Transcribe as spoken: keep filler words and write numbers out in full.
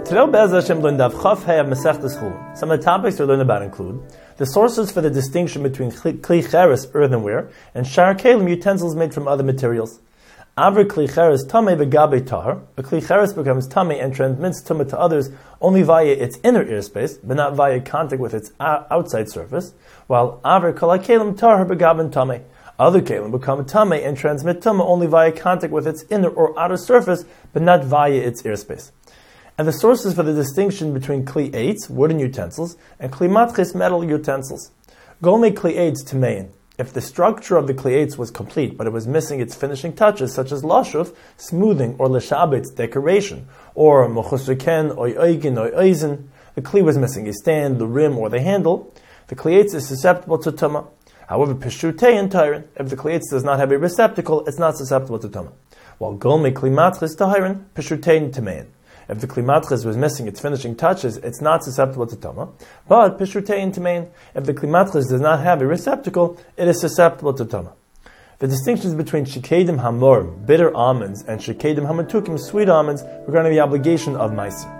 Today, Be'ez Hashem, learn Daf Chaf Hei of Masechtas Chulin. Some of the topics we learn about include the sources for the distinction between Kli Cheres, earthenware, and Shar Kelim, utensils made from other materials. Avri Kli Cheres Tamei Begabe Tahar. A Kli Cheres becomes Tamei and transmits Tumah to others only via its inner airspace, but not via contact with its outside surface, while Avri Kol HaKelim Tahar Begaben Tamei. Other Kelim become Tamei and transmit Tumah only via contact with its inner or outer surface, but not via its airspace. And the sources for the distinction between Kli Eitz, wooden utensils, and Kli Matchis, metal utensils. Golmei Kli Eitz Tamein. If the structure of the Kli Eitz was complete, but it was missing its finishing touches, such as lashuf, smoothing, or leshabitz, decoration, or mochusuken, oy oigin, oy oizen, the Kli was missing a stand, the rim, or the handle, the Kli Eitz is susceptible to Tumah. However, Peshutei and Tyron, if the Kli Eitz does not have a receptacle, it's not susceptible to Tumah. While Golmei Kli Matchis Tyron, Peshutei and Tamein. If the Kli Matchis was missing its finishing touches, it's not susceptible to Tumah. But Peshutei and Tamein, if the Kli Matchis does not have a receptacle, it is susceptible to Tumah. The distinctions between Shikedim Hamor, bitter almonds, and Shikedim Hamatukim, sweet almonds, regarding the obligation of Meiser.